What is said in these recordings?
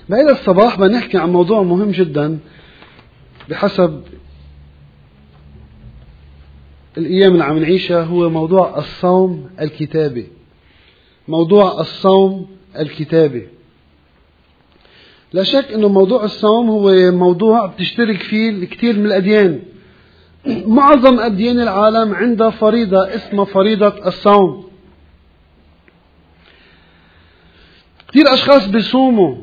بهذا الصباح بدنا نحكي عن موضوع مهم جدا بحسب الأيام اللي عم نعيشها، هو موضوع الصوم الكتابي. موضوع الصوم الكتابي. لا شك أنه موضوع الصوم هو موضوع بتشترك فيه الكثير من الأديان. معظم أديان العالم عندها فريضة اسمها فريضة الصوم. كثير أشخاص بيصوموا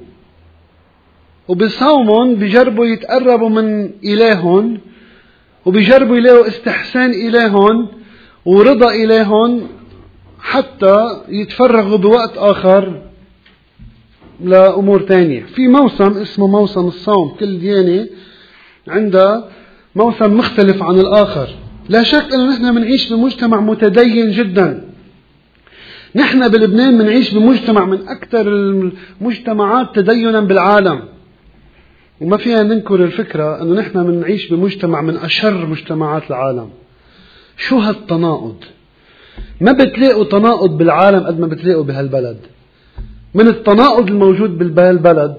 وبصومهم بيجربوا يتقربوا من إلههم، وبيجربوا يلاقوا استحسان إلههم ورضا إلههم، حتى يتفرغوا بوقت آخر لأمور تانية. في موسم اسمه موسم الصوم، كل ديانة عندها موسم مختلف عن الآخر. لا شك أنه نحن بنعيش بمجتمع متدين جدا. نحن بلبنان بنعيش بمجتمع من أكثر المجتمعات تدينا بالعالم، وما فينا ننكر الفكرة أنه نحن بنعيش بمجتمع من أشر مجتمعات العالم. شو هالتناقض؟ ما بتلاقوا تناقض بالعالم قد ما بتلاقوا بهالبلد. من التناقض الموجود بهالبلد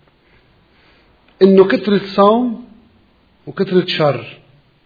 إنه كثرة صوم وكثرة شر.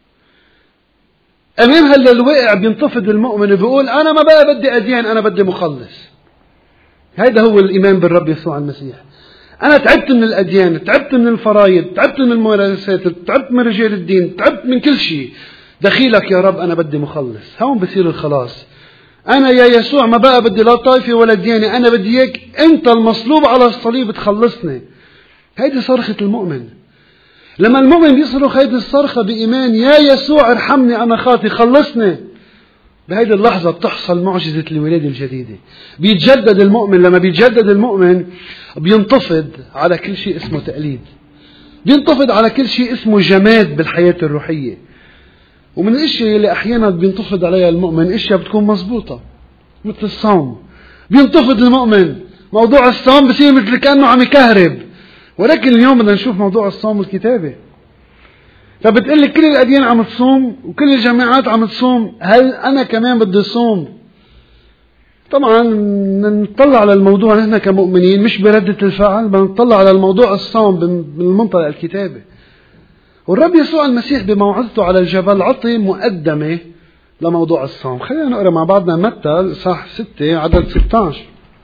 أمام هلا الواقع بينتفض المؤمن وبيقول أنا ما بقى بدي أدين، أنا بدي مخلص. هذا هو الإيمان بالرب يسوع المسيح. أنا تعبت من الأديان، تعبت من الفرايض، تعبت من الممارسات، تعبت من رجال الدين، تعبت من كل شيء. دخيلك يا رب، أنا بدي مخلص. هون بصير الخلاص. أنا يا يسوع ما بقى بدي لا طائفة ولا ديانة، أنا بدي إياك أنت المصلوب على الصليب تخلصني. هيدي صرخة المؤمن. لما المؤمن بيصرخ هيدي الصرخة بإيمان، يا يسوع ارحمني أنا خاطي، خلصني، بهيدي اللحظة بتحصل معجزة الولادة الجديدة. بيتجدد المؤمن. لما بيتجدد المؤمن بينتفض على كل شيء اسمه تقليد، بينتفض على كل شيء اسمه جماد بالحياة الروحية. ومن الاشياء اللي احيانا بينتفض عليها المؤمن اشياء بتكون مزبوطة مثل الصوم. بينتفض المؤمن، موضوع الصوم بصير مثل كأنه عم يكهرب. ولكن اليوم بدنا نشوف موضوع الصوم الكتابي. فبتقول لك كل الأديان عم تصوم وكل الجماعات عم تصوم، هل أنا كمان بدي صوم؟ طبعا نطلع على الموضوع نحن كمؤمنين مش بردة الفعل، بنطلع على الموضوع الصوم بالمنطلق الكتابي. والرب يسوع المسيح بموعظته على الجبل عطي مقدمة لموضوع الصوم. خلينا نقرأ مع بعضنا متى صح 6 عدد 16.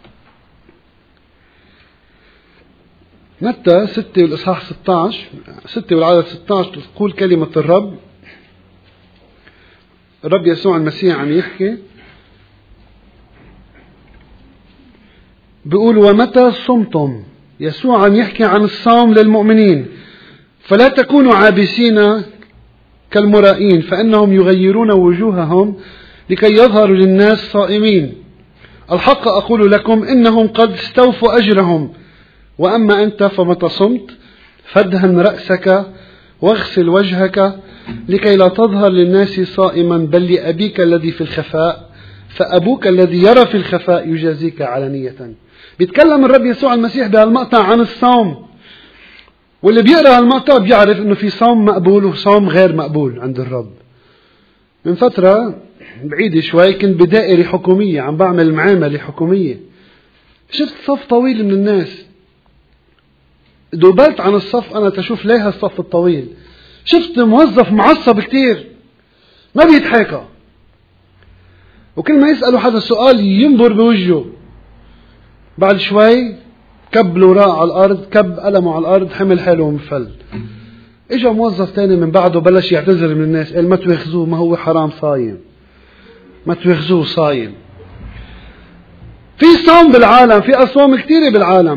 متى 6 والإصحاح 16، 6 والعدد 16 تقول كلمة الرب. الرب يسوع المسيح عم يحكي بيقول ومتى صمتم. يسوع عم يحكي عن الصوم للمؤمنين. فلا تكونوا عابسين كالمرائين فإنهم يغيرون وجوههم لكي يظهروا للناس صائمين. الحق أقول لكم إنهم قد استوفوا أجرهم. وأما أنت فمتى صمت فادهن رأسك واغسل وجهك لكي لا تظهر للناس صائما بل لأبيك الذي في الخفاء، فأبوك الذي يرى في الخفاء يجازيك علانية. بيتكلم الرب يسوع المسيح بهالمقطع عن الصوم. واللي بيقرأ هالمقطع بيعرف انه في صوم مقبول وصوم غير مقبول عند الرب. من فترة بعيدة شوي كنت بدائرة حكومية عم بعمل معاملة حكومية. شفت صف طويل من الناس. دوبلت عن الصف أنا تشوف ليه هالصف الطويل. شفت موظف معصب كتير ما بيتحاكى، وكل ما يسألوا حدا سؤال ينبر بوجهه. بعد شوي كب الوراء على الأرض، كب قلمه على الأرض، حمل حاله ومفل. إجا موظف تاني من بعده بلش يعتذر من الناس، قال ما تواخذوه، ما هو حرام صايم، ما تواخذوه صايم. في صوم بالعالم، في أصوام كتيرة بالعالم.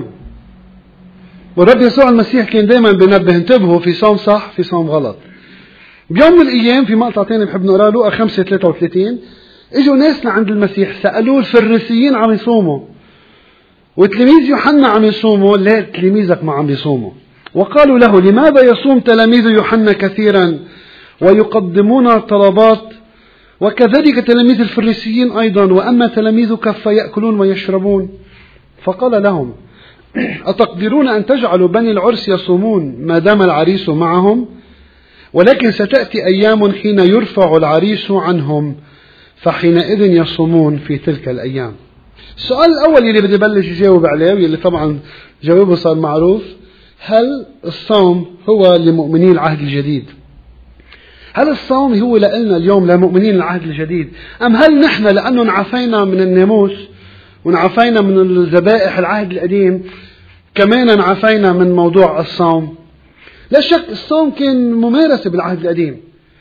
والرب يسوع المسيح كان دائما بينبه انتبهوا، في صوم صح في صوم غلط. بيوم من الأيام في مقطع تاني بحب نقرأ له 5:33 اجوا ناس لعند المسيح سألوه الفريسيين عم يصوموا وتلاميذ يوحنا عم يصوموا، لا تلاميذك ما عم يصوموا. وقالوا له لماذا يصوم تلاميذ يوحنا كثيرا ويقدمون طلبات وكذلك تلاميذ الفريسيين أيضا وأما تلاميذك فيأكلون ويشربون؟ فقال لهم أتقدرون أن تجعلوا بني العرس يصومون ما دام العريس معهم؟ ولكن ستأتي أيام حين يرفع العريس عنهم فحينئذ يصومون في تلك الأيام. السؤال الأول اللي بدي بلش أجاوب عليه واللي طبعا جوابه صار معروف: هل الصوم هو لمؤمنين العهد الجديد؟ هل الصوم هو لنا اليوم لمؤمنين العهد الجديد؟ أم هل نحن لأنه انعفينا من الناموس وانعفينا من الذبائح العهد القديم كمان انعفينا من موضوع الصوم؟ لا شك الصوم كان ممارسة بالعهد القديم.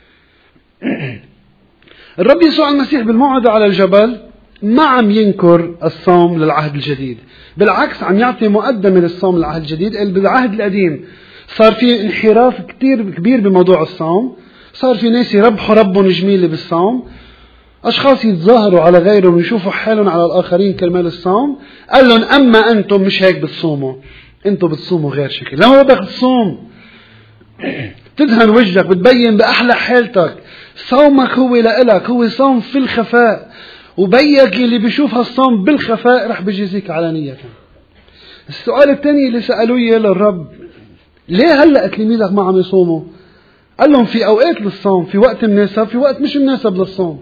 الرب يسوع المسيح بالموعظة على الجبل ما عم ينكر الصوم للعهد الجديد، بالعكس عم يعطي مقدمة للصوم للعهد الجديد. بالعهد القديم صار في انحراف كتير كبير بموضوع الصوم، صار في ناس يربحوا ربهم جميلة بالصوم، أشخاص يتظاهروا على غيرهم ويشوفوا حالهم على الآخرين كرمال الصوم. قال لهم: أما أنتم مش هيك بتصوموا، أنتم بتصوموا غير شكل. لما بدك تصوم تدهن وجهك، بتبين بأحلى حالتك، صومك هو لإلك، هو صوم في الخفاء، وبيك اللي بيشوف هالصوم بالخفاء رح بيجازيك علانية. السؤال الثاني اللي سألوه للرب: ليه هلأ تلاميذك ما عم يصوموا؟ قال لهم: في أوقات للصوم، في وقت مناسب، في وقت مش مناسب للصوم.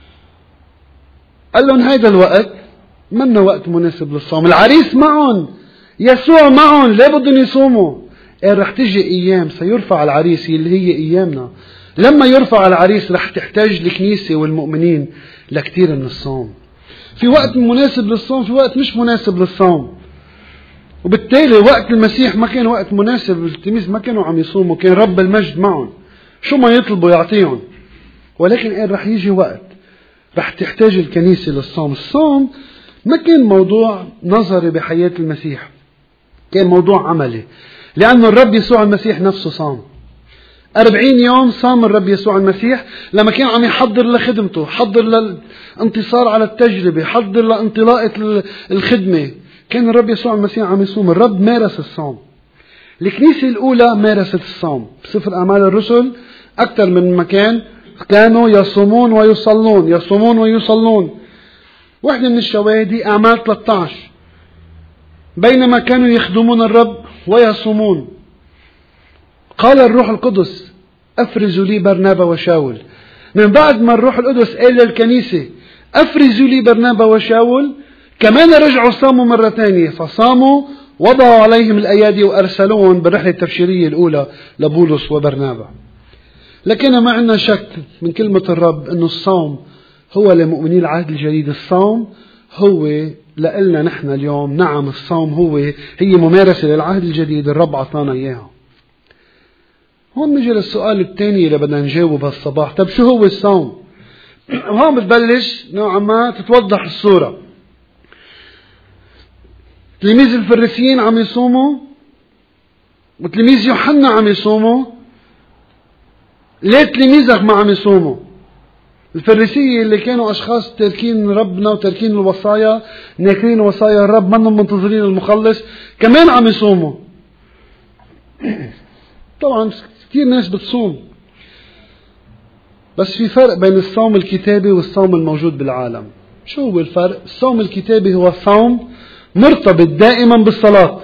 قال لهم: هيدا الوقت منه وقت مناسب للصوم، العريس معهم، يسوع معهم، ليه بدهم يصوموا؟ قال: رح تجي أيام سيرفع العريس اللي هي أيامنا، لما يرفع العريس رح تحتاج الكنيسة والمؤمنين لكتير من الصوم. في وقت مناسب للصوم، في وقت مش مناسب للصوم. وبالتالي وقت المسيح ما كان وقت مناسب، التلاميذ ما كانوا عم يصوموا، كان رب المجد معهم شو ما يطلبوا يعطيهم. ولكن قال رح يجي وقت رح تحتاج الكنيسة للصوم. الصوم ما كان موضوع نظري بحياة المسيح، كان موضوع عملي، لأن الرب يسوع المسيح نفسه صام 40 يوم. صام الرب يسوع المسيح لما كان عم يحضر لخدمته، حضر للانتصار على التجربة، حضر لانطلاقة الخدمة. كان الرب يسوع المسيح عم يصوم. الرب مارس الصوم. الكنيسة الأولى مارست الصوم. بسفر أعمال الرسل أكثر من مكان كانوا يصومون ويصلون، يصومون ويصلون. واحدة من الشواهد أعمال 13 بينما كانوا يخدمون الرب ويصومون قال الروح القدس: أفرزوا لي برنابا وشاول. من بعد ما الروح القدس قال للكنيسة أفرزوا لي برنابا وشاول، كمان رجعوا صاموا مرة ثانية، فصاموا وضعوا عليهم الأيادي وأرسلوهم بالرحلة التبشيرية الأولى لبولس وبرنابا. لكن ما عندنا شك من كلمة الرب أن الصوم هو لمؤمنين العهد الجديد. الصوم هو لإلنا نحن اليوم. نعم، الصوم هي ممارسة للعهد الجديد، الرب عطانا إياها. هون نجي للسؤال الثاني اللي بدنا نجاوب هالصباح: طب شو هو الصوم؟ وهون بتبلش نوعا ما تتوضح الصورة. تلاميذ الفريسيين عم يصوموا وتلاميذ يوحنا عم يصوموا. ليه تلاميذك ما عم يصوموا؟ الفريسية اللي كانوا أشخاص تاركين ربنا وتاركين الوصايا، ناكرين وصايا الرب، منهم منتظرين المخلص، كمان عم يصوموا. طبعا كثير ناس بتصوم، بس في فرق بين الصوم الكتابي والصوم الموجود بالعالم. شو هو الفرق؟ الصوم الكتابي هو صوم مرتبط دائما بالصلاة.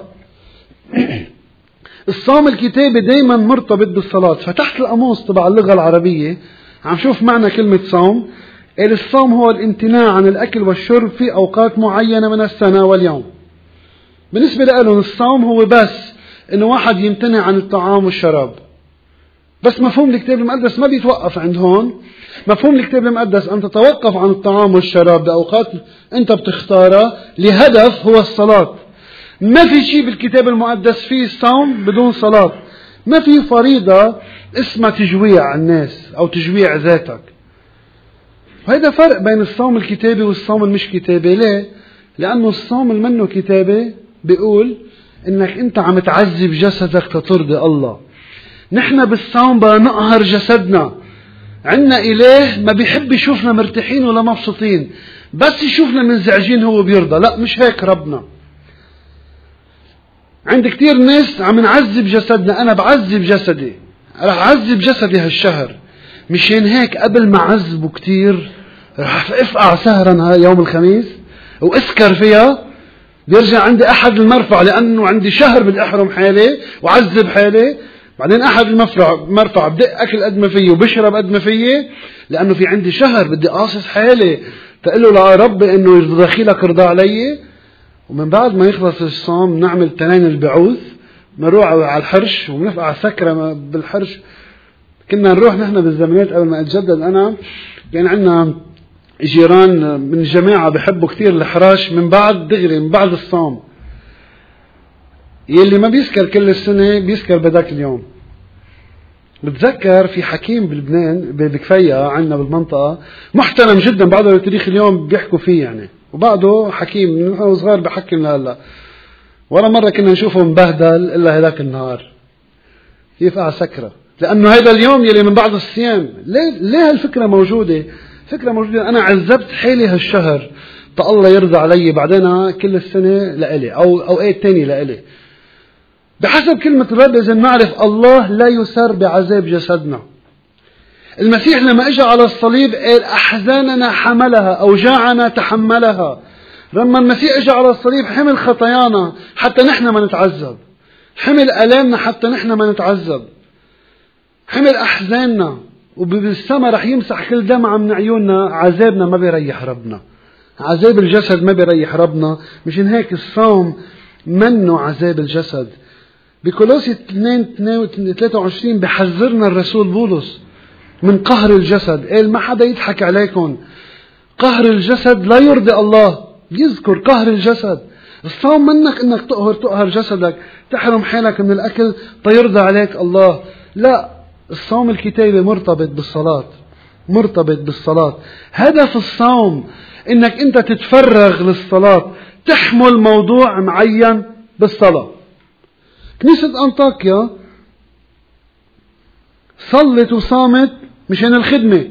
الصوم الكتابي دائما مرتبط بالصلاة. فتحت القاموس تبع اللغة العربية عم شوف معنى كلمة صوم. الصوم هو الامتناع عن الأكل والشرب في أوقات معينة من السنة واليوم. بالنسبة لهم الصوم هو بس إنه واحد يمتنع عن الطعام والشراب. بس مفهوم الكتاب المقدس ما بيتوقف عند هون. مفهوم الكتاب المقدس أن تتوقف عن الطعام والشراب بأوقات أنت بتختارها لهدف هو الصلاة. ما في شيء بالكتاب المقدس فيه الصوم بدون صلاة. ما في فريضة اسمها تجويع الناس أو تجويع ذاتك. وهذا فرق بين الصوم الكتابي والصوم المش كتابي. ليه؟ لأنه الصوم المنه كتابي بيقول إنك أنت عم تعذب جسدك تترضي الله. نحن بالصوم بنقهر جسدنا. عنا إله ما بيحب يشوفنا مرتاحين ولا مبسوطين، بس يشوفنا منزعجين هو بيرضى. لا، مش هيك ربنا. عند كتير ناس عم نعذب جسدنا. أنا بعذب جسدي، رح أعذب جسدي هالشهر، مشان هيك قبل ما أعذبه كتير رح أفقع سهرا يوم الخميس وأسكر فيها. بيرجع عندي أحد المرفع لأنه عندي شهر بدي أحرم حالي وعذب حالي. بعدين أحد المرفع بدي أكل قد ما فيه وبشرب قد ما فيه، لأنه في عندي شهر بدي قاصص حالي. تقول له لا رب إنه دخيلك رضا علي. ومن بعد ما يخلص الصوم نعمل تنين البعوث، نروح على الحرش ونفقع سكرة بالحرش. كنا نروح نحن بالزمانات قبل ما أتجدد أنا، كان عندنا جيران من الجماعة بحبوا كثير الحراش من بعد دغري من بعد الصوم. يلي ما بيسكر كل السنة بيسكر بداك اليوم. بتذكر في حكيم بلبنان بكفية عندنا بالمنطقة محترم جدا، بعده لتاريخ اليوم بيحكوا فيه يعني، وبعده حكيم نحن صغار بحكي لنا هلا. ولا مرة كنا نشوفه مبهدل إلا هذاك النهار يفقع سكرة، لأنه هذا اليوم يلي من بعد الصيام. ليه هالفكرة موجودة؟ فكرة موجودة. أنا عذبت حالي هالشهر الله يرضى علي، بعدين كل السنة لإلي أو أوقات تاني لإلي بحسب كلمة الرب. إذا نعرف الله لا يسر بعذاب جسدنا. المسيح لما اجى على الصليب قال أحزاننا حملها، أوجاعنا تحملها. لما المسيح اجى على الصليب حمل خطايانا حتى نحن ما نتعذب، حمل آلامنا حتى نحن ما نتعذب، حمل أحزاننا، وبالسما رح يمسح كل دمعة من عيوننا. عذابنا ما بيريح ربنا، عذاب الجسد ما بيريح ربنا. مشان هيك الصوم منه عذاب الجسد. بكولوسي 2:23 بحذرنا الرسول بولس من قهر الجسد. قال ما حدا يضحك عليكم، قهر الجسد لا يرضي الله. يذكر قهر الجسد. الصوم منك انك تقهر جسدك، تحرم حالك من الاكل تيرضى عليك الله. لا، الصوم الكتابي مرتبط بالصلاة، مرتبط بالصلاة. هدف الصوم انك انت تتفرغ للصلاة، تحمل موضوع معين بالصلاة. كنيسة أنطاكيا صلت وصامت مشان الخدمة،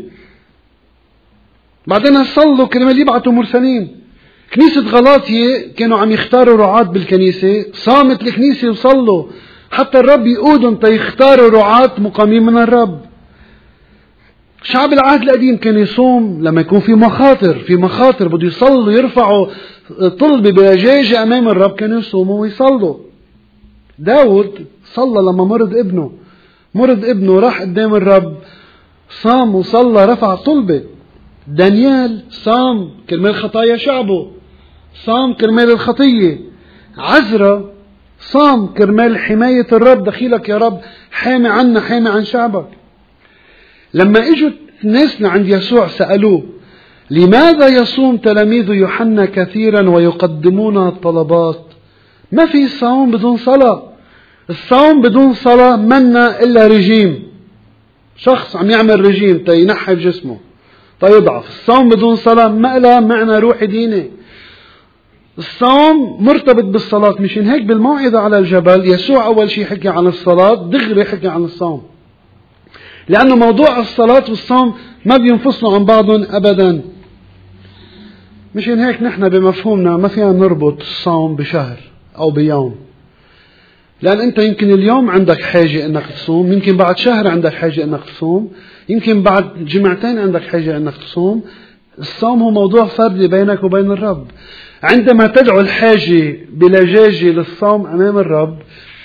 بعدين صلوا كرمال يبعثوا مرسلين. كنيسة غلاطية كانوا عم يختاروا رعاة بالكنيسة، صامت الكنيسة وصلوا حتى الرب يقودهم تيختاروا رعاة مقامين من الرب. شعب العهد القديم كان يصوم لما يكون في مخاطر بده يصلوا يرفعوا طلبة بلجاجة أمام الرب، كانوا يصوموا ويصلوا. داود صلى لما مرض ابنه راح قدام الرب، صام وصلى رفع طلبة. دانيال صام كرمال خطايا شعبه، صام كرمال الخطية. عزرا صام كرمال حماية الرب، دخيلك يا رب حامي عنا، حامي عن شعبك. لما اجوا الناس عند يسوع سألوه لماذا يصوم تلاميذ يوحنا كثيرا ويقدمون الطلبات؟ ما في صوم بدون صلاة. الصوم بدون صلاة منا إلا رجيم، شخص عم يعمل رجيم تينحف جسمه تيضعف. الصوم بدون صلاة ما له معنى روحي ديني. الصوم مرتبط بالصلاة. مشان هيك بالموعظة على الجبل يسوع أول شيء حكي عن الصلاة، دغري حكي عن الصوم، لأنه موضوع الصلاة والصوم ما بينفصلوا عن بعضهم أبدا. مشان هيك نحن بمفهومنا ما فينا نربط الصوم بشهر أو بيوم، لأن أنت يمكن اليوم عندك حاجة أنك تصوم، يمكن بعد شهر عندك حاجة أنك تصوم، يمكن بعد جمعتين عندك حاجة أنك تصوم. الصوم هو موضوع فردي بينك وبين الرب. عندما تدعو الحاجة بلجاجة للصوم أمام الرب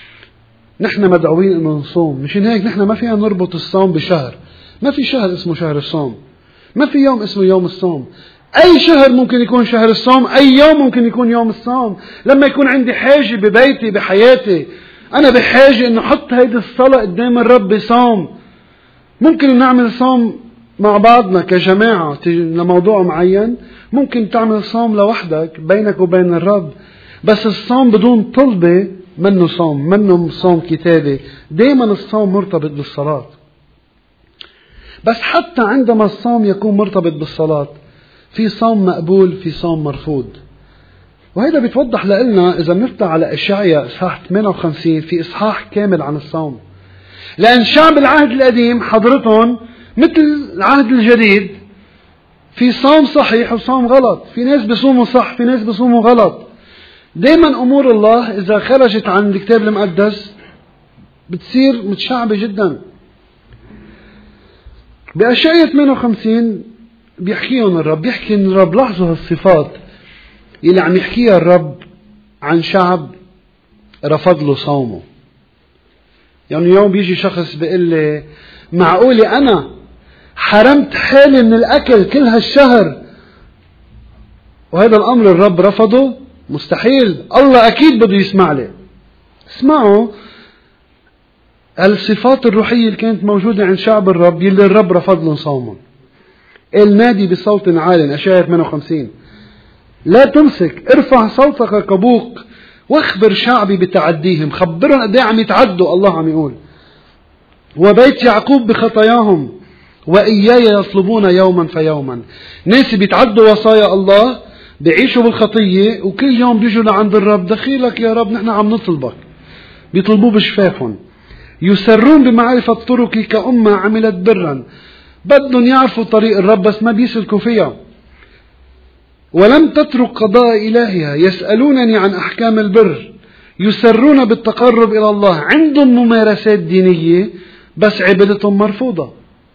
نحن مدعوين أنه نصوم. مشان هيك نحن ما فينا نربط الصوم بشهر. ما في شهر اسمه شهر الصوم، ما في يوم اسمه يوم الصوم. أي شهر ممكن يكون شهر الصوم، أي يوم ممكن يكون يوم الصوم. لما يكون عندي حاجة ببيتي بحياتي، أنا بحاجة أنه حط هيدي الصلاة قدام الرب بصوم. ممكن نعمل صوم مع بعضنا كجماعة لموضوع معين، ممكن تعمل صوم لوحدك بينك وبين الرب. بس الصوم بدون طلبة منه صوم، منه صوم كتابي. دائما الصوم مرتبط بالصلاة. بس حتى عندما الصوم يكون مرتبط بالصلاة في صوم مقبول، في صوم مرفوض. وهذا بيتوضح لنا إذا نفتح على إشعياء إصحاح 58 في إصحاح كامل عن الصوم. لأن شعب العهد القديم حضرتهم مثل العهد الجديد في صوم صحيح وصوم غلط. في ناس بيصوموا صح، في ناس بيصوموا غلط. دايما أمور الله إذا خرجت عن الكتاب المقدس بتصير متشعبة جدا. بأشعياء 58 بيحكيهم الرب، بيحكي إن الرب لاحظوا هالصفات اللي عم يحكيها الرب عن شعب رفض له صومه. يعني يوم بيجي شخص بيقول لي معقولة أنا حرمت حالي من الأكل كل هالشهر وهذا الأمر الرب رفضه؟ مستحيل. الله أكيد بده يسمع لي. اسمعوا الصفات الروحية اللي كانت موجودة عند شعب الرب يلي الرب رفض لهم صومهم. النادي بصوت عال، أشعياء 58. لا تمسك، ارفع صوتك كبوق واخبر شعبي بتعديهم. خبرهم قد ايه عم يتعدوا. الله عم يقول وبيت يعقوب بخطاياهم وإياي يطلبون يوما فيوما. ناس بيتعدوا وصايا الله، بيعيشوا بالخطية، وكل يوم بيجوا لعند الرب دخيلك يا رب نحن عم نطلبك. بيطلبوه بشفافهم. يسرون بمعرفة طرقي كأمة عملت برا. بدهم يعرفوا طريق الرب بس ما بيسلكوا فيها. ولم تترك قضاء إلهها. يسألونني عن أحكام البر. يسرون بالتقرب إلى الله. عندهم ممارسات دينية بس عبادتهم مرفوضة.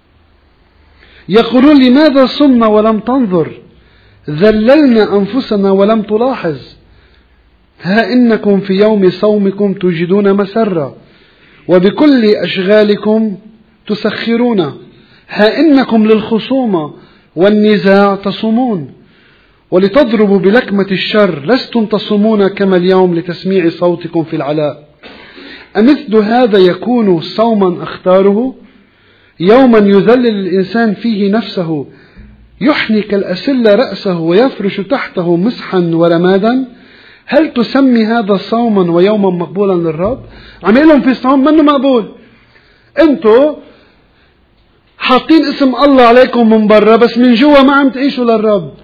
يقولون لماذا صمنا ولم تنظر، ذللنا أنفسنا ولم تلاحظ. ها إنكم في يوم صومكم تجدون مسرة وبكل أشغالكم تسخرون. ها إنكم للخصومة والنزاع تصومون ولتضربوا بلكمة الشر. لستم تصومون كما اليوم لتسميع صوتكم في العلاء. أمثل هذا يكون صوما أختاره، يوما يذلل الإنسان فيه نفسه، يحني كالأسلة رأسه ويفرش تحته مسحا ورمادا. هل تسمي هذا صوما ويوما مقبولا للرب؟ عم يقول لهم في صوم منه مقبول. انتوا حاطين اسم الله عليكم من برا بس من جوا ما عم تعيشوا للرب.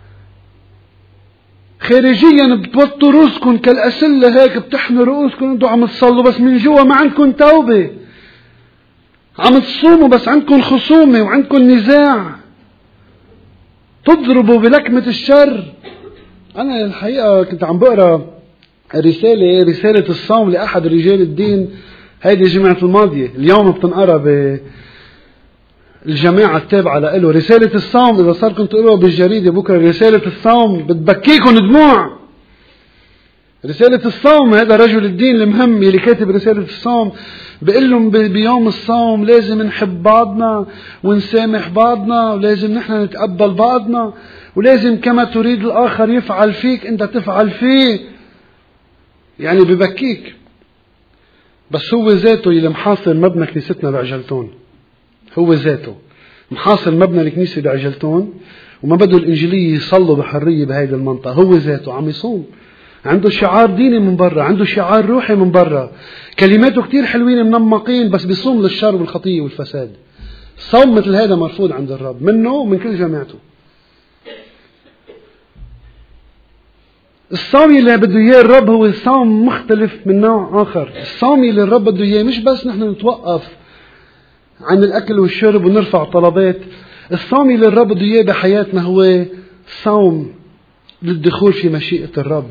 خارجيا بتوطوا رؤوسكم كالأسلة هيك، بتحنوا رؤوسكم انتوا عم تصلوا بس من جوا ما عندكم توبة. عم تصوموا بس عندكم خصومة وعندكم نزاع. تضربوا بلكمة الشر. أنا الحقيقة كنت عم بقرأ رسالة الصوم لأحد رجال الدين هيدي الجمعة الماضية. اليوم بتنقرأ بالجماعة التابعة له. رسالة الصوم إذا صار كنت تقرأ بالجريدة بكرة رسالة الصوم بتبكيكم دموع. رسالة الصوم هذا رجل الدين المهم اللي كاتب رسالة الصوم بيقول لهم بيوم الصوم لازم نحب بعضنا ونسامح بعضنا، ولازم نحن نتقبل بعضنا، ولازم كما تريد الآخر يفعل فيك أنت تفعل فيه. يعني ببكيك. بس هو ذاته اللي محاصر مبنى كنيستنا بعجلتون. هو ذاته محاصر مبنى الكنيسة بعجلتون وما بده الإنجيلية يصلوا بحرية بهيدي المنطقة. هو ذاته عم يصوم، عنده شعار ديني من برا، عنده شعار روحي من برا، كلماته كتير حلوين منمقين، بس بيصوم للشر والخطية والفساد. الصوم مثل هذا مرفوض عند الرب منه ومن كل جماعته. الصوم اللي بده اياه الرب هو صوم مختلف من نوع آخر. الصوم اللي الرب بده اياه مش بس نحن نتوقف عن الأكل والشرب ونرفع طلبات. الصوم اللي الرب بده اياه بحياتنا هو صوم للدخول في مشيئة الرب.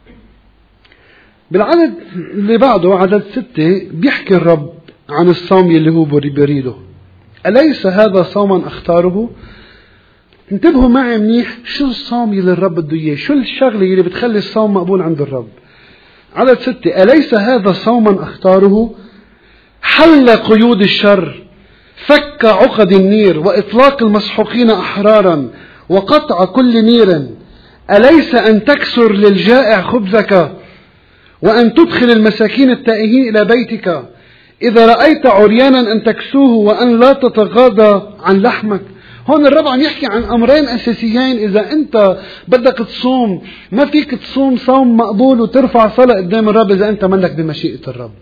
بالعدد اللي بعده عدد 6 بيحكي الرب عن الصوم اللي هو بريده. أليس هذا صوما أختاره؟ انتبهوا معي منيح شو الصوم اللي الرب بده اياه، شو الشغلة اللي بتخلي الصوم مقبول عند الرب. عدد 6 أليس هذا صوما أختاره؟ حل قيود الشر، فك عقد النير، وإطلاق المسحوقين أحرارا، وقطع كل نير. أليس أن تكسر للجائع خبزك، وأن تدخل المساكين التائهين إلى بيتك، إذا رأيت عريانا أن تكسوه، وأن لا تتغاضى عن لحمك. هون الرب عم يحكي عن أمرين أساسيين. إذا أنت بدك تصوم ما فيك تصوم صوم مقبول وترفع صلاة قدام الرب إذا أنت منك بمشيئة الرب.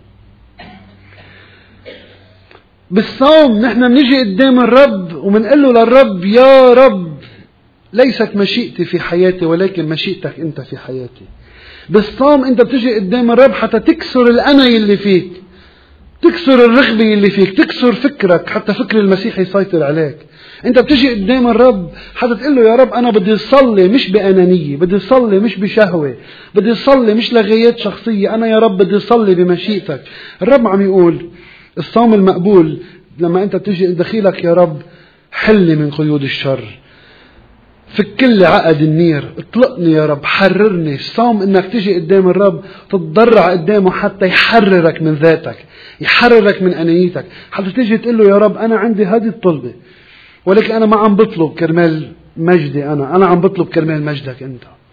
بالصوم نحن منجي قدام الرب ومنقول له للرب يا رب ليست مشيئتي في حياتي ولكن مشيئتك أنت في حياتي. بالصوم أنت بتجي قدام الرب حتى تكسر الأنا اللي فيك، تكسر الرغبة اللي فيك، تكسر فكرك حتى فكر المسيح يسيطر عليك. أنت بتجي قدام الرب حتى تقول له يا رب أنا بدي أصلي مش بأنانية، بدي أصلي مش بشهوة، بدي أصلي مش لغايات شخصية، أنا يا رب بدي أصلي بمشيئتك. الرب عم يقول الصوم المقبول لما أنت تجي دخيلك يا رب حلني من قيود الشر، فك لي عقد النير، اطلقني يا رب، حررني. الصوم انك تجي قدام الرب تتضرع قدامه حتى يحررك من ذاتك، يحررك من انانيتك، حتى تجي تقول له يا رب انا عندي هذه الطلبة ولكن انا ما عم بطلب كرمال مجدي، انا عم بطلب كرمال مجدك انت.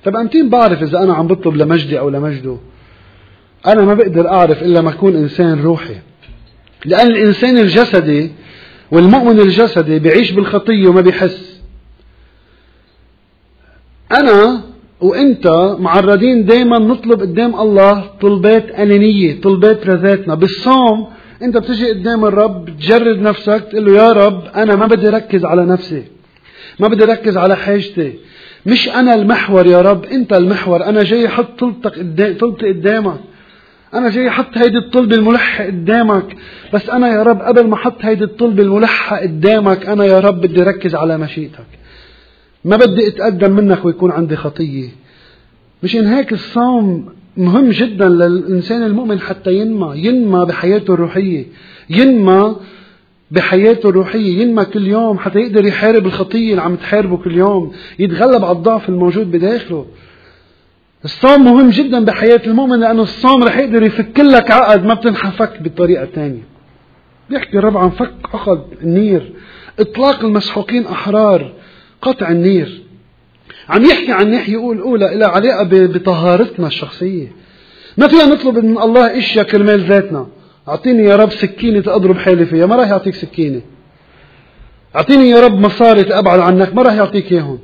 طب أمتين بعرف إذا أنا عم بطلب لمجدي أو لمجده؟ أنا ما بقدر أعرف إلا ما أكون إنسان روحي، لأن الإنسان الجسدي والمؤمن الجسدي بيعيش بالخطية وما بيحس. أنا وإنت معرضين دايما نطلب قدام الله طلبات أنانية، طلبات لذاتنا. بالصوم أنت بتجي قدام الرب تجرد نفسك، تقول له يا رب أنا ما بدي ركز على نفسي، ما بدي ركز على حاجتي، مش أنا المحور يا رب، أنت المحور. أنا جاي حط طلبتي قدامك، أنا جاي حط هيدي الطلبة الملحة قدامك، بس أنا يا رب قبل ما حط هيدي الطلبة الملحة قدامك أنا يا رب بدي ركز على مشيئتك، ما بدي أتقدم منك ويكون عندي خطية. مشان هيك الصوم مهم جدا للإنسان المؤمن حتى ينمى بحياته الروحية، ينمى بحياته الروحية، ينمى كل يوم حتى يقدر يحارب الخطية اللي عم تحاربه كل يوم، يتغلب على الضعف الموجود بداخله. الصوم مهم جدا بحياة المؤمن، لأنه الصوم رح يقدر يفك لك عقد ما بتنحفك بطريقة تانية. بيحكي الرب عن فك عقد النير، إطلاق المسحوقين أحرار، قطع النير. عم يحكي عن ناحية أولى إلى علاقة بطهارتنا الشخصية. ما فيها نطلب من الله إشياء كرمال ذاتنا. أعطيني يا رب سكينة تأضرب حالي فيها، ما راح يعطيك سكينة. أعطيني يا رب مصاري تأبعد عنك، ما راح يعطيك إياهم.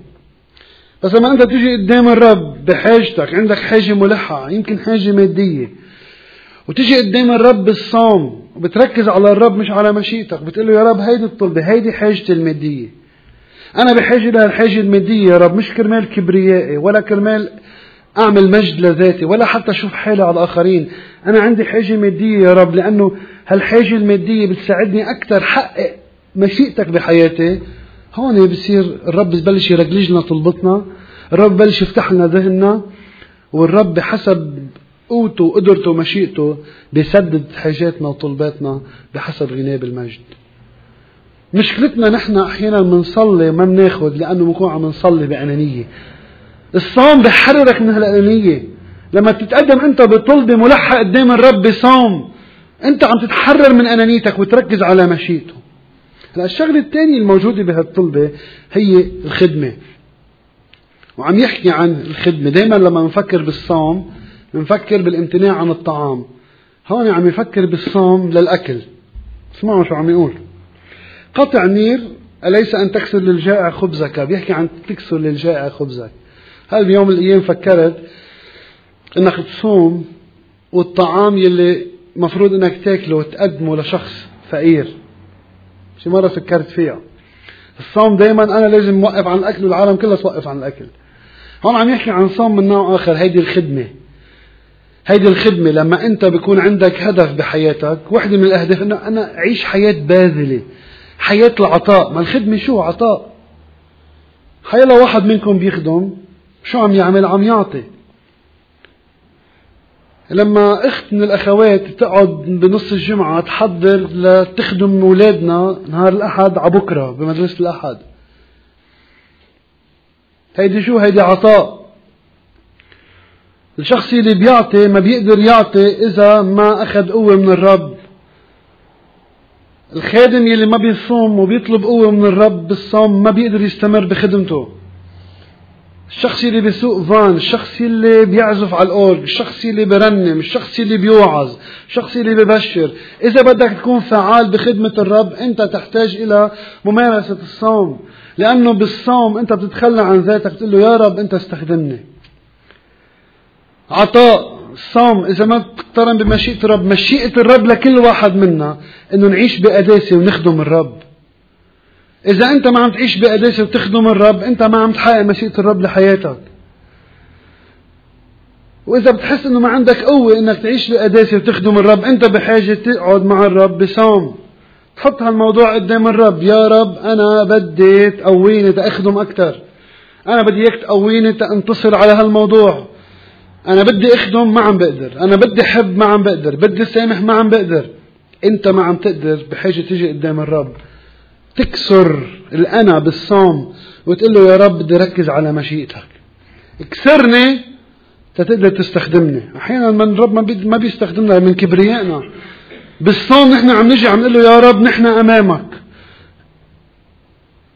بس لما أنت تيجي قدام الرب بحاجتك، عندك حاجة ملحة، يمكن حاجة مادية، وتيجي قدام الرب بالصوم وبتركز على الرب مش على مشيئتك، بتقول له يا رب هيدي الطلبة، هيدي حاجتي المادية، أنا بحاجة لها الحاجة المادية يا رب، مش كرمال كبريائي ولا كرمال أعمل مجد لذاتي ولا حتى أشوف حالي على الآخرين. أنا عندي حاجة مادية يا رب، لأنه هالحاجة المادية بتساعدني أكثر حقق مشيئتك بحياتي. هون بصير الرب ببلش يرجلج لنا طلبتنا، الرب ببلش يفتح لنا ذهننا، والرب بحسب قوته وقدرته ومشيئته بيسدد حاجاتنا وطلباتنا بحسب غناه بالمجد. مشكلتنا نحن أحيانا منصلي وما بناخد، لأنه بنكون عم نصلي بأنانية. الصوم بحررك من هالأنانية. لما تتقدم أنت بطلبة ملحة قدام الرب بصوم، أنت عم تتحرر من أنانيتك وتركز على مشيئته. الشغلة الثانية الموجودة بهالطلبة هي الخدمة. وعم يحكي عن الخدمة. دايما لما نفكر بالصوم نفكر بالامتناع عن الطعام. هون عم يفكر بالصوم للأكل. اسمعوا شو عم يقول. قطع نير أليس أن تكسر للجائع خبزك. بيحكي عن تكسر للجائع خبزك. هذا بيوم من الأيام فكرت أنك تصوم والطعام يلي مفروض أنك تاكله وتقدمه لشخص فقير. شي مرة فكرت فيها. الصوم دايما أنا لازم موقف عن الأكل والعالم كلها توقف عن الأكل. هون عم يحكي عن صوم من نوع آخر. هيدي الخدمة. هيدي الخدمة لما أنت بيكون عندك هدف بحياتك. واحدة من الأهداف أنه أنا أعيش حياة باذلة، حياة العطاء. ما الخدمة شو؟ عطاء. حيلا واحد منكم بيخدم شو عم يعمل؟ عم يعطي. لما أخت من الأخوات تقعد بنص الجمعة تحضر لتخدم أولادنا نهار الأحد عبكرة بمدرسة الأحد، هيدي شو؟ هيدي عطاء. الشخص اللي بيعطي ما بيقدر يعطي إذا ما أخذ قوة من الرب. الخادم اللي ما بيصوم وبيطلب قوة من الرب بالصوم ما بيقدر يستمر بخدمته. الشخص اللي بيسوق فان، الشخص اللي بيعزف على الأورج، الشخص اللي بيرنم، الشخص اللي بيوعظ، الشخص اللي بيبشر، إذا بدك تكون فعال بخدمة الرب أنت تحتاج إلى ممارسة الصوم. لأنه بالصوم أنت بتتخلى عن ذاتك، تقول له يا رب أنت استخدمني. عطاء. الصوم إذا ما تقترن بمشيئة الرب، مشيئة الرب لكل واحد منا إنه نعيش بقداسة ونخدم الرب. إذا أنت ما عم تعيش بقداسة وتخدم الرب أنت ما عم تحقق مشيئة الرب لحياتك. وإذا بتحس إنه ما عندك قوة إنك تعيش بقداسة وتخدم الرب أنت بحاجة تقعد مع الرب بصوم، تحط هالموضوع قدام الرب. يا رب أنا بدي تقويني تأخدم أكتر، أنا بدي إياك تقويني تنتصر على هالموضوع، أنا بدي أخدم ما عم بقدر، أنا بدي حب ما عم بقدر، بدي سامح ما عم بقدر. أنت ما عم تقدر، بحاجة تيجي قدام الرب تكسر الأنا بالصوم وتقول له يا رب بدي ركز على مشيئتك، اكسرني تتقدر تستخدمني. أحيانا من الرب ما بيستخدمنا من كبريائنا. بالصوم نحن عم نجي عم نقول له يا رب نحن أمامك،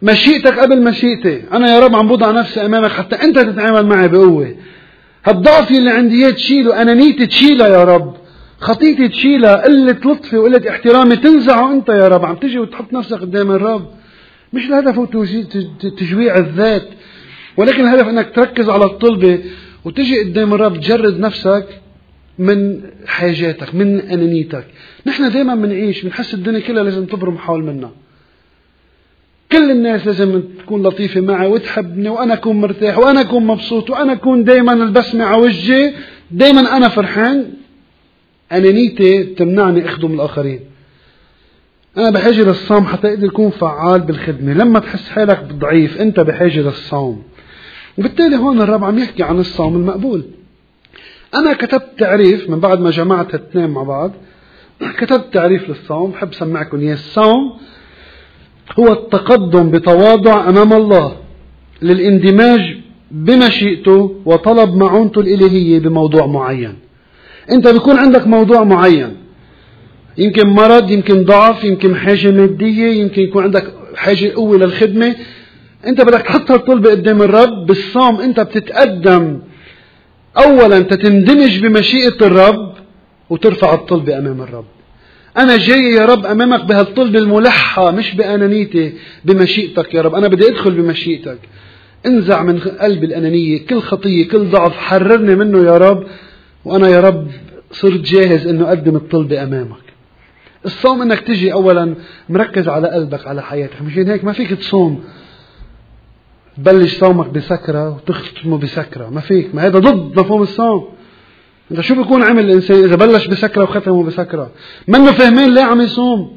مشيئتك قبل مشيئتي. أنا يا رب عم بوضع نفسي أمامك حتى أنت تتعامل معي بقوة. هالضعف اللي عندي تشيله، أنانيتي تشيلها يا رب، خطيتي تشيلها، قلة لطفي وقلة احترامي تنزعه أنت يا رب. عم تجي وتحط نفسك قدام الرب، مش الهدف هو تجويع الذات، ولكن الهدف أنك تركز على الطلبة وتجي قدام الرب تجرد نفسك من حاجاتك، من أنانيتك. نحن دائما بنعيش بنحس الدنيا كلها لازم تبرم حول منا، كل الناس لازم تكون لطيفة معي وتحبني وأنا أكون مرتاح وأنا أكون مبسوط وأنا أكون دايما البسمة على وجهي، دايما أنا فرحان. أنانيتي تمنعني أخدم الآخرين. أنا بحاجة للصوم حتى أقدر أكون فعال بالخدمة. لما تحس حالك ضعيف أنت بحاجة للصوم. وبالتالي هون الرب عم يحكي عن الصوم المقبول. أنا كتبت تعريف من بعد ما جمعت هالتنين مع بعض، كتبت تعريف للصوم بحب سمعكم إياه. الصوم هو التقدم بتواضع أمام الله للاندماج بمشيئته وطلب معونته الإلهية بموضوع معين. أنت بيكون عندك موضوع معين، يمكن مرض، يمكن ضعف، يمكن حاجة مادية، يمكن يكون عندك حاجة قوة للخدمة. أنت بدك تحط هالطلبة قدام الرب. بالصوم أنت بتتقدم أولا تتندمج بمشيئة الرب وترفع الطلبة أمام الرب. أنا جاي يا رب أمامك بهالطلبة الملحة، مش بأنانيتي، بمشيئتك يا رب. أنا بدي أدخل بمشيئتك. انزع من قلبي الأنانية، كل خطية، كل ضعف حررني منه يا رب، وأنا يا رب صرت جاهز أنه أقدم الطلبة أمامك. الصوم أنك تجي أولا مركز على قلبك، على حياتك. مشان هيك ما فيك تصوم تبلش صومك بسكرة وتختمه بسكرة، ما فيك. ما هذا ضد مفهوم الصوم. انت شو بيكون عمل الانسان اذا بلش بسكرة وختمه بسكرة؟ منه فاهمين ليه عم يصوم.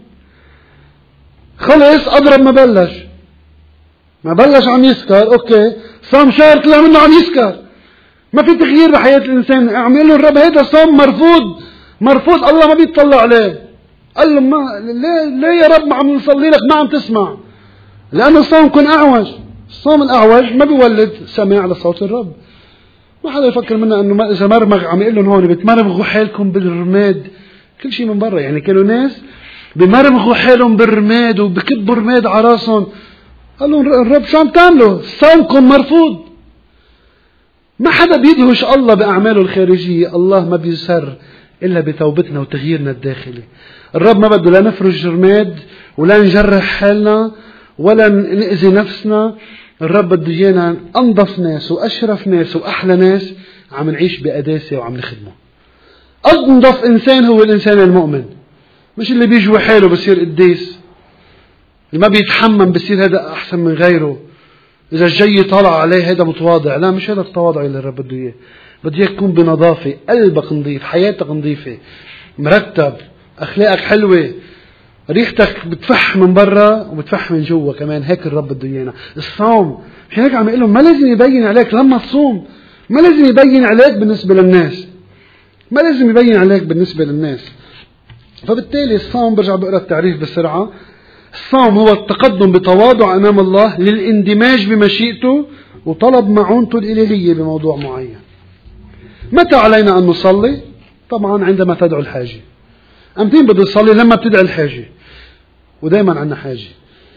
خلص اضرب ما بلش عم يسكر، اوكي صام شهر طلع منه عم يسكر. ما في تغيير بحياة الانسان. عم يقول له الرب هذا صوم مرفوض، الله ما بيطلع عليه. قال له ليه يا رب ما عم نصلي لك؟ ما عم تسمع، لانه الصوم كن اعوج. الصوم الاعوج ما بيولد سماع لصوت الرب. ما حدا يفكر منا انه اذا مرمغ عم يقول لهم هون بتمرمغوا حالكم بالرماد، كل شيء من برا. يعني كانوا ناس بمرمغوا حالهم بالرماد وبكبوا رماد على راسهم. قال لهم الرب شو عم تعملوا؟ صومكم مرفوض. ما حدا بيدهش الله باعماله الخارجيه. الله ما بيسر الا بتوبتنا وتغييرنا الداخلي. الرب ما بده لا نفرج رماد ولا نجرح حالنا ولا نأذي نفسنا. الرب بده ايانا انظف ناس واشرف ناس واحلى ناس عم نعيش بقداسه وعم نخدمه. انظف انسان هو الانسان المؤمن، مش اللي بيجوا حاله بصير قديس، اللي ما بيتحمم بصير هذا احسن من غيره، اذا الجاي طالع عليه هذا متواضع. لا، مش هذا التواضع اللي الرب بده اياه. بده اياك تكون بنظافه، قلبك نظيف، حياتك نظيفه، مرتب، اخلاقك حلوه، ريحتك بتفح من برا وبتفح من جوا كمان. هيك الرب بده ايانا. الصوم مش هيك عم يقول لهم ما لازم يبين عليك لما تصوم، ما لازم يبين عليك بالنسبه للناس، ما لازم يبين عليك بالنسبه للناس. فبالتالي الصوم، برجع بقرا التعريف بسرعه. الصوم هو التقدم بتواضع امام الله للاندماج بمشيئته وطلب معونته الالهيه بموضوع معين. متى علينا ان نصلي؟ طبعا عندما تدعو الحاجه. أمتين بده يصلي؟ لما بتدعي الحاجة، ودايما عنا حاجة.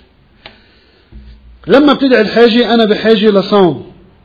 لما بتدعي الحاجة أنا بحاجة لصوم.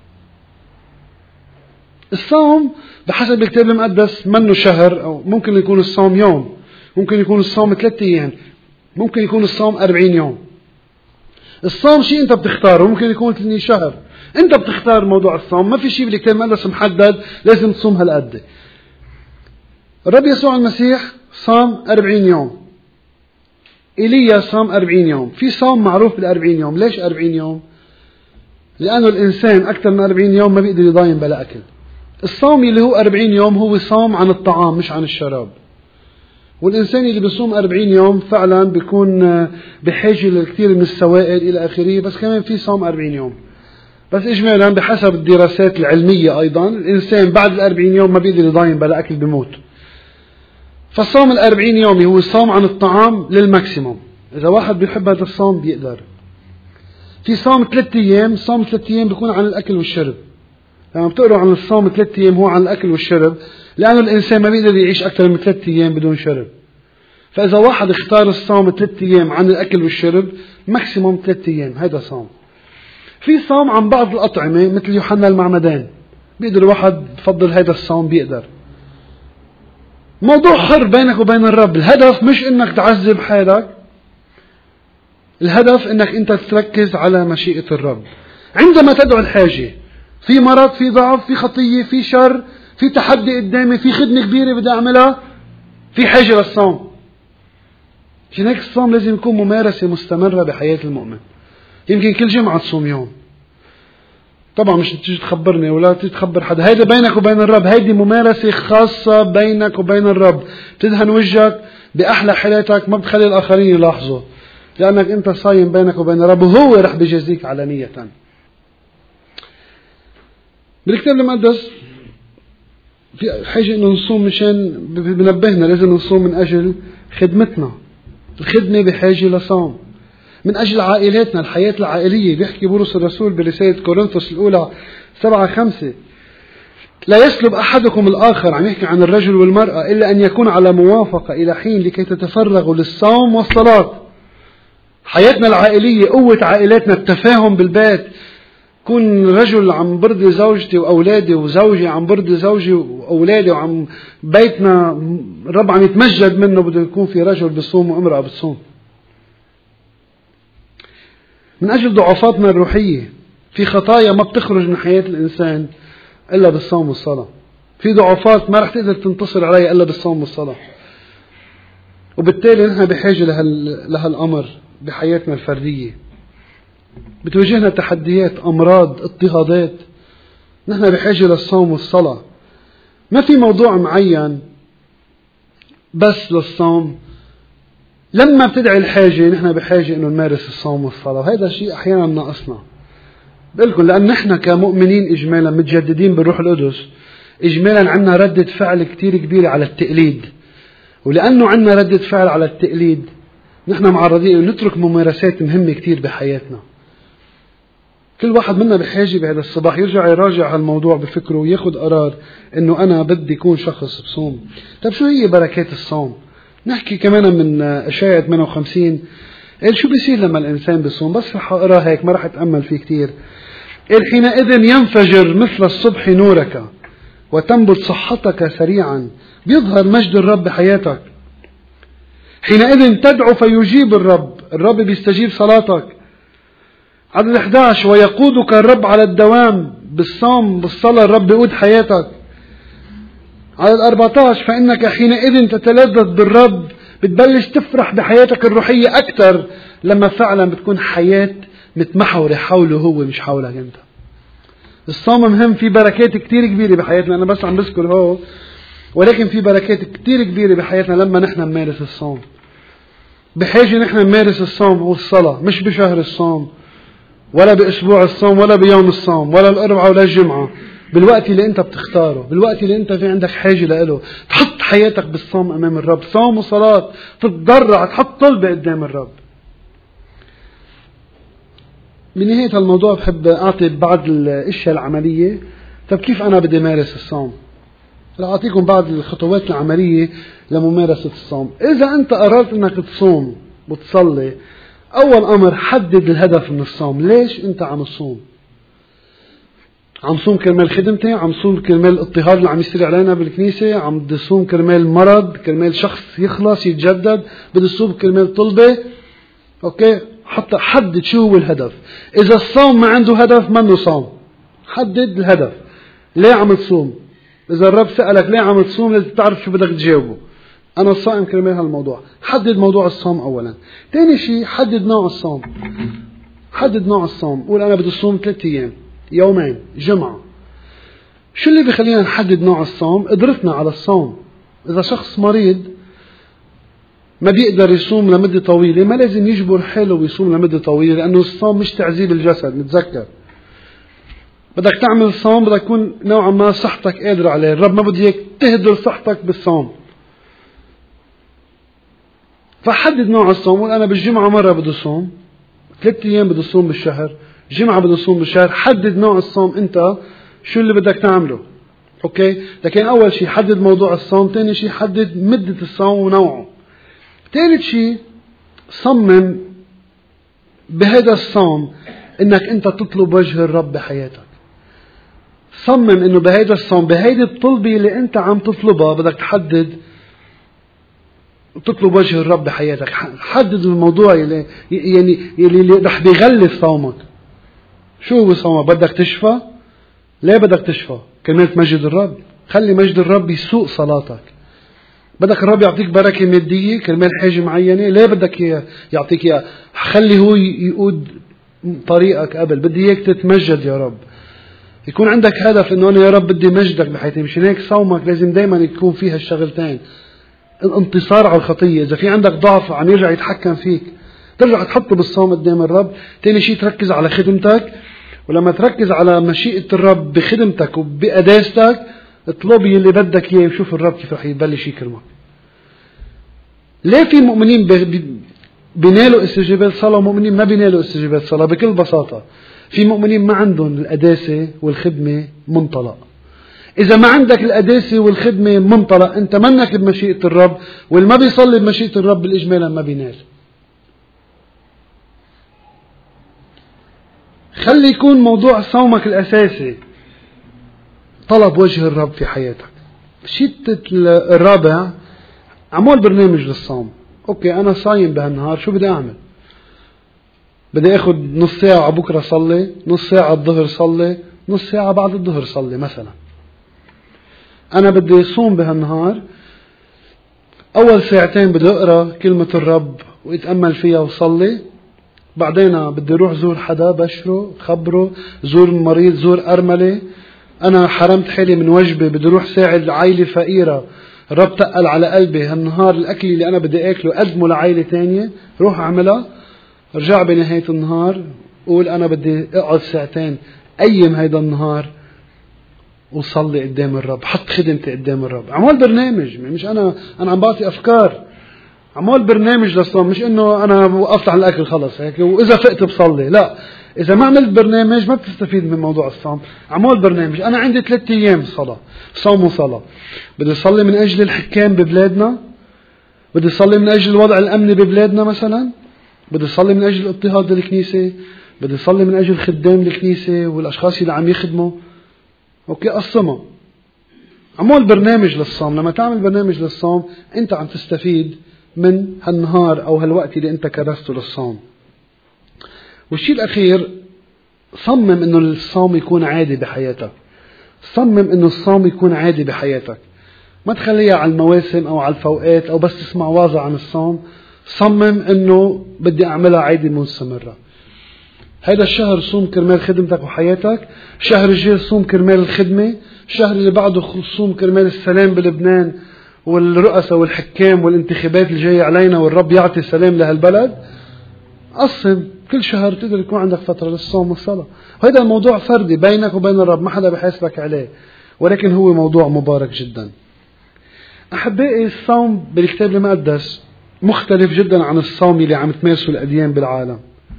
الصوم بحسب الكتاب المقدس منه شهر، أو ممكن يكون الصوم يوم، ممكن يكون الصوم 3 أيام، ممكن يكون الصوم 40 يوم. الصوم شيء أنت بتختاره، ممكن يكون شهر. أنت بتختار موضوع الصوم. ما في شيء بالكتاب المقدس محدد لازم تصوم هالقد. الرب يسوع المسيح صام 40 يوم، إيليا صام 40 يوم. في صوم معروف بال40 يوم. ليش 40 يوم؟ لأنه الإنسان أكثر من 40 يوم ما بيقدر يضاين بلا أكل. الصوم اللي هو 40 يوم هو صوم عن الطعام مش عن الشراب. والإنسان اللي بيصوم 40 يوم فعلا بيكون بحاجة لكثير من السوائل إلى آخره. بس كمان في صوم 40 يوم. بس إجمالا بحسب الدراسات العلمية أيضا الإنسان بعد 40 يوم ما بيقدر يضاين بلا أكل بيموت. فالصوم 40 يومي هو الصوم عن الطعام للماكسيموم. إذا واحد بيحب هذا الصوم بيقدر. في صوم 3 أيام. صوم 3 أيام بيكون عن الأكل والشرب. لما بتقرأوا عن الصوم 3 أيام هو عن الأكل والشرب، لأنه الإنسان ما بيقدر يعيش أكثر من 3 أيام بدون شرب. فإذا واحد اختار الصوم 3 أيام عن الأكل والشرب ماكسيموم 3 أيام، هيدا صوم. في صوم عن بعض الأطعمة مثل يوحنا المعمدان، بيقدر الواحد بفضل هيدا الصوم بيقدر. موضوع حر بينك وبين الرب. الهدف مش انك تعذب حالك، الهدف انك انت تركز على مشيئة الرب. عندما تدعو الحاجة، في مرض، في ضعف، في خطية، في شر، في تحدي قدامي، في خدمة كبيرة بدي اعملها، في حاجة للصوم. عشان هيك الصوم لازم يكون ممارسة مستمرة بحياة المؤمن. يمكن كل جمعة تصوم يوم، طبعا مش تيجي تخبرني ولا تيجي تخبر حدا، هيدا بينك وبين الرب، هيدي ممارسة خاصة بينك وبين الرب. تدهن وجهك بأحلى حالاتك، ما بتخلي الآخرين يلاحظوا، لأنك أنت صايم بينك وبين الرب، وهو رح بيجازيك علانية. بالكتاب المقدس في حاجة إنه نصوم، مشان بنبهنا لازم نصوم من أجل خدمتنا. الخدمة بحاجة لصوم. من أجل عائلاتنا، الحياة العائلية. بيحكي بولس الرسول برسالة كورنثوس الأولى 7:5: لا يسلب أحدكم الآخر، عم يحكي عن الرجل والمرأة، إلا أن يكون على موافقة إلى حين لكي تتفرغوا للصوم والصلاة. حياتنا العائلية، قوة عائلاتنا، التفاهم بالبيت. كون رجل عم برضي زوجتي وأولادي، وزوجي عم برضي زوجي وأولادي، وعم بيتنا الرب عم يتمجد منه، بده يكون في رجل بصوم وامرأة بتصوم. من أجل ضعفاتنا الروحية، في خطايا ما بتخرج من حياة الإنسان إلا بالصوم والصلاة. في ضعفات ما رح تقدر تنتصر عليها إلا بالصوم والصلاة. وبالتالي نحن بحاجة لهالأمر بحياتنا الفردية. بتواجهنا تحديات، أمراض، اضطهادات، نحن بحاجة للصوم والصلاة. ما في موضوع معين بس للصوم. لما بتدعي الحاجة نحن بحاجة إنه نمارس الصوم والصلاة، وهذا الشيء أحيانا ناقصنا. بقولكم لأن نحن كمؤمنين إجمالا متجددين بالروح القدس، إجمالا عنا ردة فعل كتير كبيرة على التقليد. ولأنه عنا ردة فعل على التقليد، نحن معرضين إنه نترك ممارسات مهمة كتير بحياتنا. كل واحد منا بحاجة بهذا الصباح يرجع يراجع هالموضوع بفكره وياخد قرار إنه أنا بدي يكون شخص بصوم. طب شو هي بركات الصوم؟ نحكي كمان من أشعياء 58. قال شو بيصير لما الإنسان بصوم؟ بس رح أقرأ هيك، ما رح أتأمل فيه كتير. قال حينئذ ينفجر مثل الصبح نورك، وتنبت صحتك سريعا، بيظهر مجد الرب بحياتك. حينئذ تدعو فيجيب الرب بيستجيب صلاتك. عدد 11: ويقودك الرب على الدوام. بالصوم بالصلاة الرب يقود حياتك. عدد 14: فإنك حينئذ تتلذذ بالرب. بتبلش تفرح بحياتك الروحية أكثر لما فعلا بتكون حياة متمحورة حوله هو، مش حولك أنت. الصوم مهم، في بركات كتير كبيرة بحياتنا. أنا بس عم بذكر هو، ولكن في بركات كتير كبيرة بحياتنا لما نحن نمارس الصوم. بحاجة نحن نمارس الصوم والصلاة، مش بشهر الصوم ولا بأسبوع الصوم ولا بيوم الصوم ولا الأربعاء ولا الجمعة، بالوقت اللي أنت بتختاره، بالوقت اللي أنت في عندك حاجة له. تحط حياتك بالصوم أمام الرب، صوم وصلاة، تتضرع، تحط طلبة قدام الرب. بنهاية الموضوع بحب أعطي بعض الأشياء العملية. طب كيف أنا بدي مارس الصوم؟ رح أعطيكم بعض الخطوات العملية لممارسة الصوم. إذا أنت قررت أنك تصوم وتصلي، أول أمر حدد الهدف من الصوم. ليش أنت عم تصوم؟ عم صوم كرمال خدمتي؟ عم صوم كرمال الاضطهاد اللي عم يصير علينا بالكنيسة؟ عم بدي صوم كرمال مرض، كرمال شخص يخلص يتجدد؟ بدي صوم كرمال طلبة؟ أوكي، حتى حدد شو هو الهدف. إذا الصوم ما عنده هدف منه صوم. حدد الهدف، ليه عم تصوم؟ إذا الرب سألك ليه عم تصوم، لازم تعرف شو بدك تجاوبه. أنا صائم كرمال هالموضوع. حدد موضوع الصوم أولا. ثاني شيء حدد نوع الصوم. حدد نوع الصوم. قول أنا بدي صوم 3 أيام، يومين، جمعة. شو اللي بيخلينا نحدد نوع الصوم؟ قدرتنا على الصوم. إذا شخص مريض ما بيقدر يصوم لمدة طويلة، ما لازم يجبر حاله ويصوم لمدة طويلة، لأنه الصوم مش تعذيب الجسد. نتذكر بدك تعمل صوم بدك تكون نوعا ما صحتك قادر عليه. الرب ما بده اياك تهدر صحتك بالصوم. فحدد نوع الصوم. قول أنا بالجمعة مرة بدي صوم، 3 أيام بدي صوم بالشهر، جمعة بدي صوم بالشهر. حدد نوع الصوم أنت شو اللي بدك تعمله. أوكي، لكن أول شيء حدد موضوع الصوم. ثاني شيء حدد مدة الصوم ونوعه. ثالث شيء صمم بهذا الصوم انك انت تطلب وجه الرب بحياتك. صمم انه بهذا الصوم بهيدي الطلبة اللي انت عم تطلبها بدك تحدد تطلب وجه الرب بحياتك. حدد الموضوع اللي رح بيغلف صومك. شو هو صومك؟ بدك تشفى؟ ليه بدك تشفى؟ كرمال تمجد الرب. خلي مجد الرب يسوق صلاتك. بدك الرب يعطيك بركة مادية كرمال حاجة معينة؟ ليه بدك يعطيك إياها؟ خلي هو يقود طريقك قبل. بدي إياك تتمجد يا رب. يكون عندك هدف إنه أنا يا رب بدي مجدك بحياتي. مشان هيك صومك لازم دايما يكون فيها الشغلتين. الانتصار على الخطية. إذا في عندك ضعف عم يرجع يتحكم فيك ترجع تحطه بالصوم قدام الرب. تاني شيء تركز على خدمتك. ولما تركز على مشيئة الرب بخدمتك وبقداستك اطلبي اللي بدك اياه وشوف الرب كيف رح يبلش يكرمك. ليه في مؤمنين بينالوا استجابات صلاة ومؤمنين ما بينالوا استجابات صلاة؟ بكل بساطة في مؤمنين ما عندهم القداسة والخدمة منطلق. إذا ما عندك القداسة والخدمة منطلق أنت منك بمشيئة الرب، واللي ما بيصلي بمشيئة الرب بالإجمال ما بينال. خلي يكون موضوع صومك الأساسي طلب وجه الرب في حياتك. الشيء الرابع عمول برنامج للصوم. أوكي أنا صايم بهالنهار شو بدي أعمل؟ بدي أخذ نص ساعة بكرة صلي، نص ساعة الظهر صلي، نص ساعة بعد الظهر صلي مثلا. أنا بدي صوم بهالنهار أول ساعتين بدي أقرأ كلمة الرب ويتأمل فيها وصلي. بعدين بدي أروح زور حدا بشره خبره، زور مريض، زور أرملة. أنا حرمت حالي من وجبة بدي أروح ساعد عائلة فقيرة الرب تقل على قلبي هالنهار الأكل اللي أنا بدي أكله أقدمه لعائلة تانية، روح أعملها. رجع بنهاية النهار قول أنا بدي أقعد ساعتين أيم هيدا النهار وصلي قدام الرب، حط خدمتي قدام الرب. عمول برنامج، مش أنا عم بعطي أفكار. عمول برنامج للصوم، مش إنه أنا وقفت على الأكل خلص هيك وإذا فقت بصلي. لا، إذا ما عملت برنامج ما بتستفيد من موضوع الصوم. عمول برنامج. أنا عندي 3 أيام صلاة، صوم وصلاة. بدي أصلي من أجل الحكام ببلادنا، بدي أصلي من أجل الوضع الأمني ببلادنا مثلا، بدي أصلي من أجل اضطهاد الكنيسة، بدي أصلي من أجل خدام الكنيسة والأشخاص اللي عم يخدموا. أوكي قسمها. عمول برنامج للصوم. لما تعمل برنامج للصوم أنت عم تستفيد من هالنهار أو هالوقت اللي أنت كرسته للصوم. والشيء الأخير صمم إنه الصوم يكون عادي بحياتك. صمم إنه الصوم يكون عادي بحياتك. ما تخليها على المواسم أو على الفوقات أو بس تسمع واعظة عن الصوم. صمم إنه بدي أعملها عادي مستمرة. هيدا الشهر صوم كرمال خدمتك وحياتك، شهر الجاي صوم كرمال الخدمة، الشهر اللي بعده صوم كرمال السلام بلبنان والرؤساء والحكام والانتخابات الجاية علينا والرب يعطي سلام لهالبلد. قسم كل شهر تقدر يكون عندك فترة للصوم والصلاة. وهذا الموضوع فردي بينك وبين الرب، ما حدا بحاسبك عليه، ولكن هو موضوع مبارك جدا. أحبائي الصوم بالكتاب المقدس مختلف جدا عن الصوم اللي عم تمارسه الأديان بالعالم.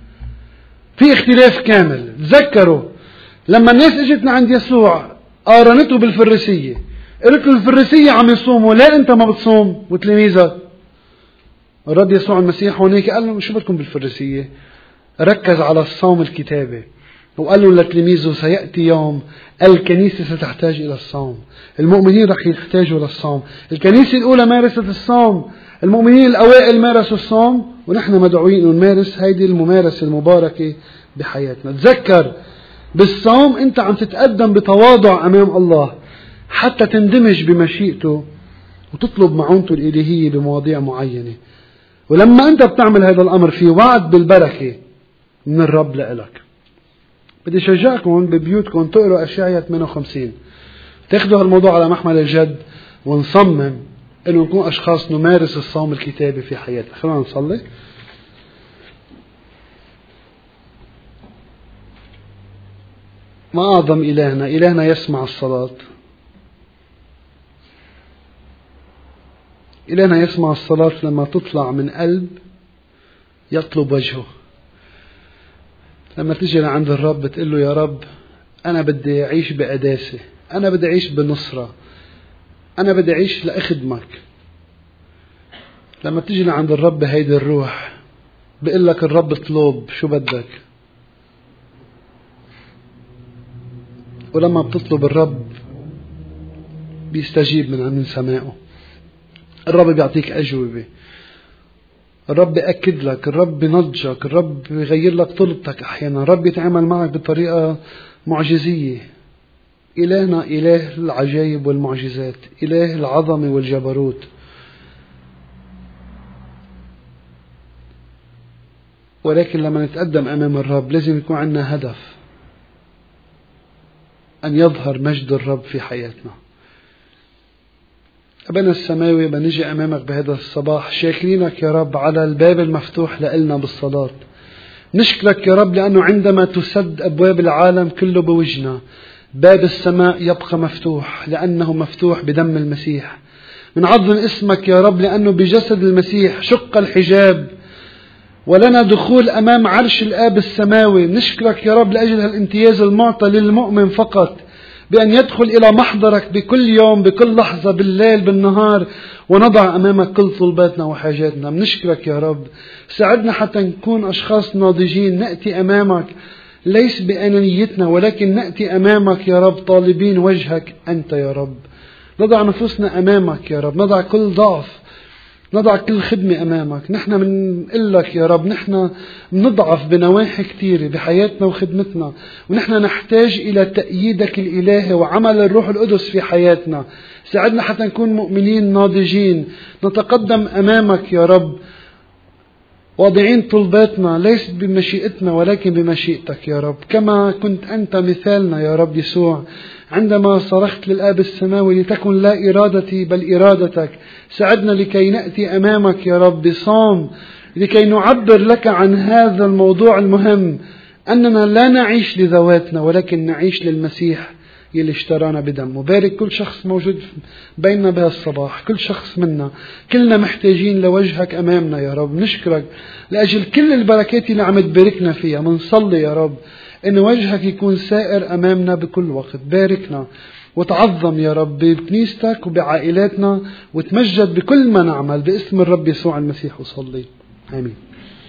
في اختلاف كامل. تذكروا لما الناس اجت لعند يسوع قارنته بالفريسية، قلت له الفريسية عم يصوموا ليه انت ما بتصوم وتلاميذك؟ الرب يسوع المسيح هونيك قال لهم شو بدكم بالفريسية؟ ركز على الصوم الكتابي وقال له لتلاميذه سيأتي يوم الكنيسة ستحتاج إلى الصوم، المؤمنين رح يحتاجوا للصوم. الكنيسة الأولى مارست الصوم، المؤمنين الأوائل مارسوا الصوم، ونحن مدعوين أن نمارس هذه الممارسة المباركة بحياتنا. تذكر بالصوم أنت عم تتقدم بتواضع أمام الله حتى تندمج بمشيئته وتطلب معونته الإلهية بمواضيع معينة. ولما أنت بتعمل هذا الأمر في وعد بالبركة من الرب لإلك. بدي شجعكم ببيوتكم تقروا أشعياء 58، تاخذوا هالموضوع على محمل الجد ونصمم إنه نكون أشخاص نمارس الصوم الكتابي في حياتنا. خلونا نصلي. ما أعظم إلهنا، إلهنا يسمع الصلاة، إلهنا يسمع الصلاة لما تطلع من قلب يطلب وجهه. لما تجي لعند الرب تقول له يا رب أنا بدي أعيش بقداسة، أنا بدي أعيش بنصرة، أنا بدي أعيش لأخدمك. لما تجي لعند الرب هيدي الروح بيقول لك الرب اطلب شو بدك، ولما بتطلب الرب بيستجيب من سمائه. الرب بيعطيك أجوبة، الرب بيأكد لك، الرب بينضجك، الرب بيغير لك طلبتك أحيانا، الرب يتعامل معك بطريقة معجزية. إلهنا إله العجائب والمعجزات، إله العظمة والجبروت. ولكن لما نتقدم أمام الرب لازم يكون عندنا هدف، أن يظهر مجد الرب في حياتنا. أبانا السماوي، بنجي أمامك بهذا الصباح شاكرينك يا رب على الباب المفتوح لنا بالصلاة. نشكرك يا رب لأنه عندما تسد أبواب العالم كله بوجهنا، باب السماء يبقى مفتوح لأنه مفتوح بدم المسيح. بنعظم اسمك يا رب لأنه بجسد المسيح شق الحجاب ولنا دخول أمام عرش الآب السماوي. نشكرك يا رب لأجل هالامتياز المعطى للمؤمن فقط، بأن يدخل إلى محضرك بكل يوم، بكل لحظة، بالليل بالنهار، ونضع أمامك كل طلباتنا وحاجاتنا. بنشكرك يا رب، ساعدنا حتى نكون أشخاص ناضجين، نأتي أمامك ليس بأنانيتنا، ولكن نأتي أمامك يا رب طالبين وجهك أنت يا رب. نضع نفوسنا أمامك يا رب، نضع كل ضعف، نضع كل خدمة أمامك. نحن بنقول لك يا رب، نحن نضعف بنواحي كثيرة بحياتنا وخدمتنا، ونحن نحتاج إلى تأييدك الإلهي وعمل الروح القدس في حياتنا. ساعدنا حتى نكون مؤمنين ناضجين، نتقدم أمامك يا رب واضعين طلباتنا ليس بمشيئتنا ولكن بمشيئتك يا رب، كما كنت أنت مثالنا يا رب يسوع عندما صرخت للآب السماوي لتكن لا إرادتي بل إرادتك. ساعدنا لكي نأتي أمامك يا رب بصوم، لكي نعبر لك عن هذا الموضوع المهم، أننا لا نعيش لذواتنا ولكن نعيش للمسيح يلي اشترانا بدمه. بارك كل شخص موجود بيننا بهذا الصباح، كل شخص منا، كلنا محتاجين لوجهك أمامنا يا رب. نشكرك لأجل كل البركات اللي عم تباركنا فيها. منصلي يا رب إن وجهك يكون سائر أمامنا بكل وقت. باركنا وتعظم يا رب بكنيستك وبعائلاتنا، وتمجد بكل ما نعمل، باسم الرب يسوع المسيح وصلي، آمين.